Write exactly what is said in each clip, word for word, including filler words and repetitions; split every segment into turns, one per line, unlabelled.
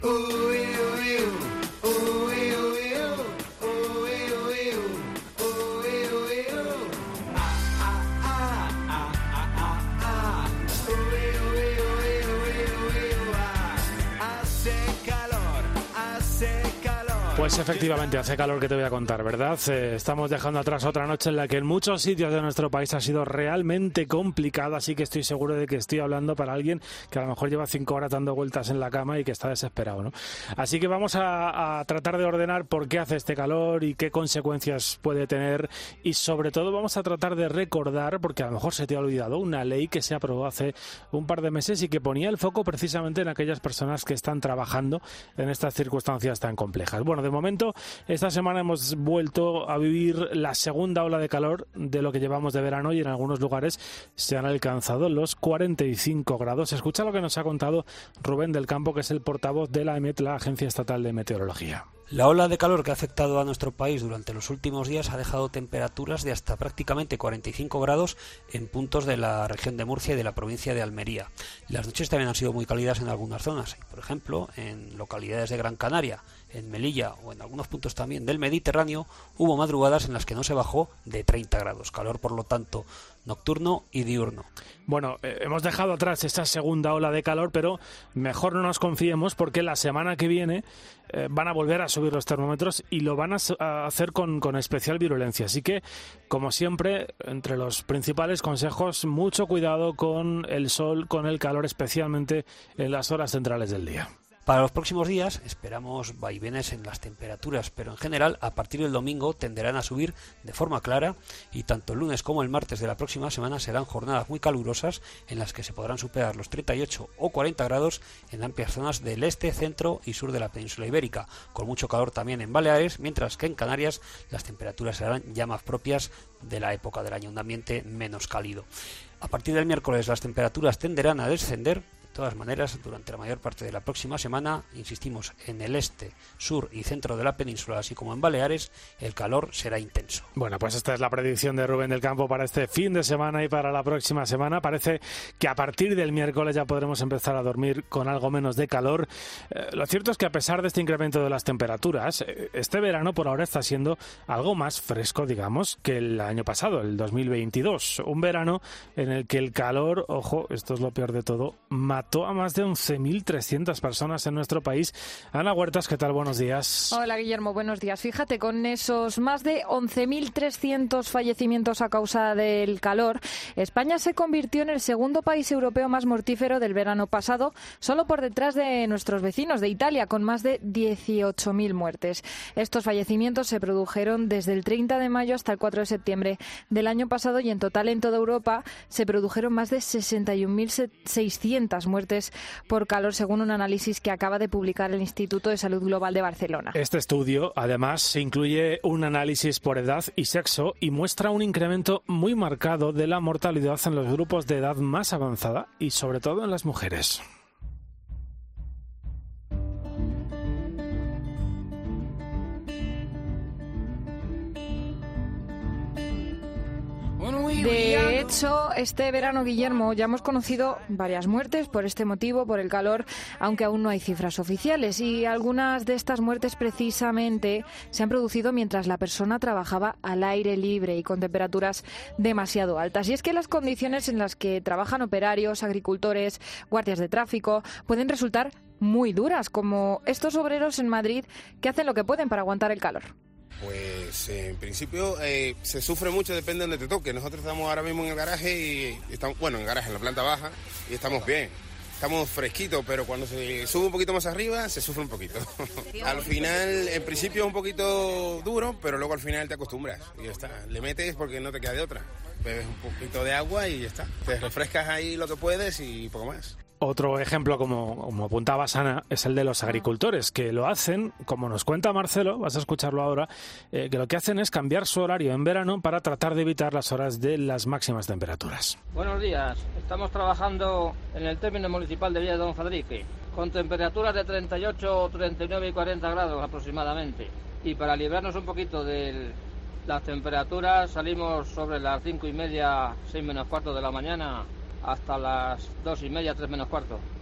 Pues efectivamente hace calor, que te voy a contar, ¿verdad? Eh, estamos dejando atrás otra noche en la que en muchos sitios de nuestro país ha sido realmente complicada, así que estoy seguro de que estoy hablando para alguien que a lo mejor lleva cinco horas dando vueltas en la cama y que está desesperado, ¿no? Así que vamos a, a tratar de ordenar por qué hace este calor y qué consecuencias puede tener, y sobre todo vamos a tratar de recordar, porque a lo mejor se te ha olvidado, una ley que se aprobó hace un par de meses y que ponía el foco precisamente en aquellas personas que están trabajando en estas circunstancias tan complejas. Bueno, de momento, esta semana hemos vuelto a vivir la segunda ola de calor de lo que llevamos de verano, y en algunos lugares se han alcanzado los cuarenta y cinco grados. Escucha lo que nos ha contado Rubén del Campo, que es el portavoz de la EMET, la Agencia Estatal de Meteorología.
La ola de calor que ha afectado a nuestro país durante los últimos días ha dejado temperaturas de hasta prácticamente cuarenta y cinco grados en puntos de la región de Murcia y de la provincia de Almería. Las noches también han sido muy cálidas en algunas zonas, por ejemplo, en localidades de Gran Canaria, en Melilla o en algunos puntos también del Mediterráneo, hubo madrugadas en las que no se bajó de treinta grados. Calor, por lo tanto, nocturno y diurno.
Bueno, eh, hemos dejado atrás esta segunda ola de calor, pero mejor no nos confiemos, porque la semana que viene eh, van a volver a subir los termómetros y lo van a, a hacer con, con especial virulencia. Así que, como siempre, entre los principales consejos, mucho cuidado con el sol, con el calor, especialmente en las horas centrales del día.
Para los próximos días esperamos vaivenes en las temperaturas, pero en general a partir del domingo tenderán a subir de forma clara, y tanto el lunes como el martes de la próxima semana serán jornadas muy calurosas en las que se podrán superar los treinta y ocho o cuarenta grados en amplias zonas del este, centro y sur de la península ibérica, con mucho calor también en Baleares, mientras que en Canarias las temperaturas serán ya más propias de la época del año, un ambiente menos cálido. A partir del miércoles las temperaturas tenderán a descender. De todas maneras, durante la mayor parte de la próxima semana, insistimos, en el este, sur y centro de la península, así como en Baleares, el calor será intenso.
Bueno, pues esta es la predicción de Rubén del Campo para este fin de semana y para la próxima semana. Parece que a partir del miércoles ya podremos empezar a dormir con algo menos de calor. Eh, lo cierto es que a pesar de este incremento de las temperaturas, eh, este verano por ahora está siendo algo más fresco, digamos, que el año pasado, el dos mil veintidós. Un verano en el que el calor, ojo, esto es lo peor de todo, mató a más de once mil trescientas personas en nuestro país. Ana Huertas, ¿qué tal? Buenos días.
Hola, Guillermo, buenos días. Fíjate, con esos más de once mil trescientos fallecimientos a causa del calor, España se convirtió en el segundo país europeo más mortífero del verano pasado, solo por detrás de nuestros vecinos de Italia, con más de dieciocho mil muertes. Estos fallecimientos se produjeron desde el treinta de mayo hasta el cuatro de septiembre del año pasado, y en total en toda Europa se produjeron más de sesenta y un mil seiscientas muertes por calor, según un análisis que acaba de publicar el Instituto de Salud Global de Barcelona.
Este estudio, además, incluye un análisis por edad y sexo y muestra un incremento muy marcado de la mortalidad en los grupos de edad más avanzada y sobre todo en las mujeres.
De hecho, este verano, Guillermo, ya hemos conocido varias muertes por este motivo, por el calor, aunque aún no hay cifras oficiales. Y algunas de estas muertes precisamente se han producido mientras la persona trabajaba al aire libre y con temperaturas demasiado altas. Y es que las condiciones en las que trabajan operarios, agricultores, guardias de tráfico, pueden resultar muy duras, como estos obreros en Madrid que hacen lo que pueden para aguantar el calor.
Pues en principio eh, se sufre mucho, depende de donde te toque. Nosotros estamos ahora mismo en el garaje y estamos, bueno, en el garaje, en la planta baja, y estamos bien. Estamos fresquitos, pero cuando se sube un poquito más arriba, se sufre un poquito. Al final, en principio es un poquito duro, pero luego al final te acostumbras y ya está. Le metes porque no te queda de otra. Bebes un poquito de agua y ya está. Te refrescas ahí lo que puedes y poco más.
Otro ejemplo, como, como apuntaba Sana, es el de los agricultores, que lo hacen, como nos cuenta Marcelo, vas a escucharlo ahora, eh, que lo que hacen es cambiar su horario en verano para tratar de evitar las horas de las máximas temperaturas.
Buenos días, estamos trabajando en el término municipal de Villa de Don Fadrique, con temperaturas de treinta y ocho, treinta y nueve y cuarenta grados aproximadamente. Y para librarnos un poquito de las temperaturas, salimos sobre las cinco y media, seis menos cuarto de la mañana, hasta las dos y media, tres menos cuarto.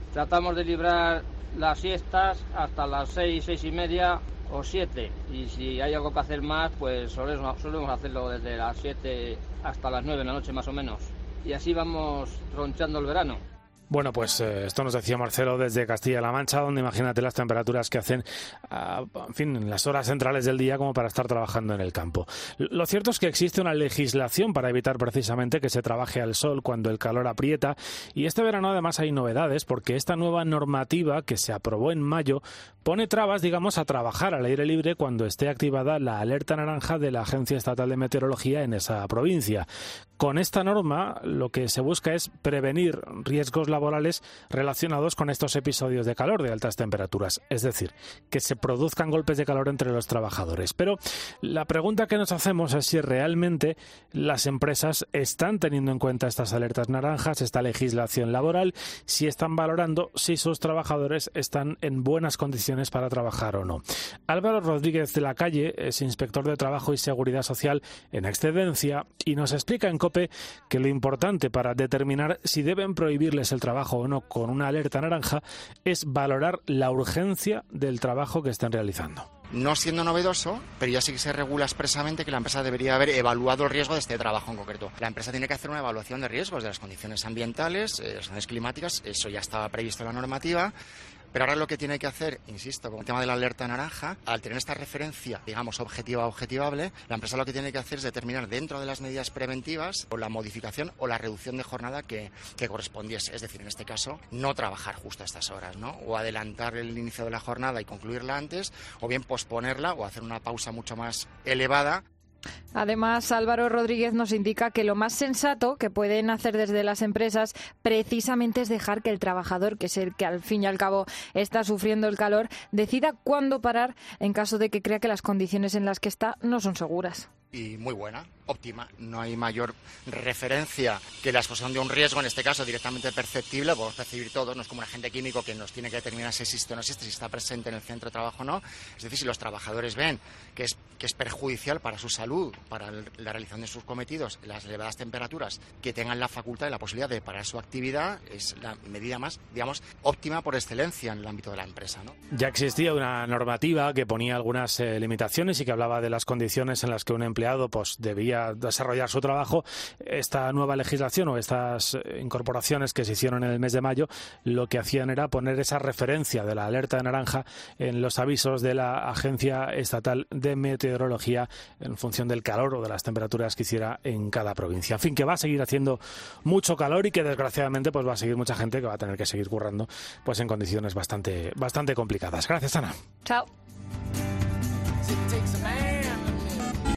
Tratamos de librar las siestas hasta las seis, seis y media o siete. Y si hay algo que hacer más, pues solemos, solemos hacerlo desde las siete hasta las nueve de la noche más o menos. Y así vamos tronchando el verano.
Bueno, pues eh, esto nos decía Marcelo desde Castilla-La Mancha, donde imagínate las temperaturas que hacen, uh, en fin, en las horas centrales del día como para estar trabajando en el campo. Lo cierto es que existe una legislación para evitar precisamente que se trabaje al sol cuando el calor aprieta, y este verano además hay novedades porque esta nueva normativa que se aprobó en mayo pone trabas, digamos, a trabajar al aire libre cuando esté activada la alerta naranja de la Agencia Estatal de Meteorología en esa provincia. Con esta norma lo que se busca es prevenir riesgos laborales laborales relacionados con estos episodios de calor de altas temperaturas, es decir, que se produzcan golpes de calor entre los trabajadores. Pero la pregunta que nos hacemos es si realmente las empresas están teniendo en cuenta estas alertas naranjas, esta legislación laboral, si están valorando si sus trabajadores están en buenas condiciones para trabajar o no. Álvaro Rodríguez de la Calle es inspector de Trabajo y Seguridad Social en excedencia y nos explica en COPE que lo importante para determinar si deben prohibirles el trabajo trabajo o no con una alerta naranja es valorar la urgencia del trabajo que estén realizando.
No siendo novedoso, pero ya sí que se regula expresamente que la empresa debería haber evaluado el riesgo de este trabajo en concreto. La empresa tiene que hacer una evaluación de riesgos de las condiciones ambientales, eh, las condiciones climáticas, eso ya estaba previsto en la normativa. Pero ahora lo que tiene que hacer, insisto, con el tema de la alerta naranja, al tener esta referencia, digamos, objetiva objetivable, la empresa lo que tiene que hacer es determinar dentro de las medidas preventivas o la modificación o la reducción de jornada que, que correspondiese. Es decir, en este caso, no trabajar justo a estas horas, ¿no? O adelantar el inicio de la jornada y concluirla antes, o bien posponerla o hacer una pausa mucho más elevada.
Además, Álvaro Rodríguez nos indica que lo más sensato que pueden hacer desde las empresas precisamente es dejar que el trabajador, que es el que al fin y al cabo está sufriendo el calor, decida cuándo parar en caso de que crea que las condiciones en las que está no son seguras.
Y muy buena, óptima. No hay mayor referencia que la exposición de un riesgo, en este caso directamente perceptible, podemos percibir todos, no es como un agente químico que nos tiene que determinar si existe o no existe, si está presente en el centro de trabajo o no. Es decir, si los trabajadores ven que es, que es perjudicial para su salud, para el, la realización de sus cometidos, las elevadas temperaturas, que tengan la facultad y la posibilidad de parar su actividad, es la medida más, digamos, óptima por excelencia en el ámbito de la empresa, ¿no?
Ya existía una normativa que ponía algunas eh, limitaciones y que hablaba de las condiciones en las que un empleado pues debía desarrollar su trabajo. Esta nueva legislación o estas incorporaciones que se hicieron en el mes de mayo lo que hacían era poner esa referencia de la alerta de naranja en los avisos de la Agencia Estatal de Meteorología en función del calor o de las temperaturas que hiciera en cada provincia. En fin, que va a seguir haciendo mucho calor y que desgraciadamente pues va a seguir mucha gente que va a tener que seguir currando pues en condiciones bastante, bastante complicadas. Gracias, Ana.
Chao.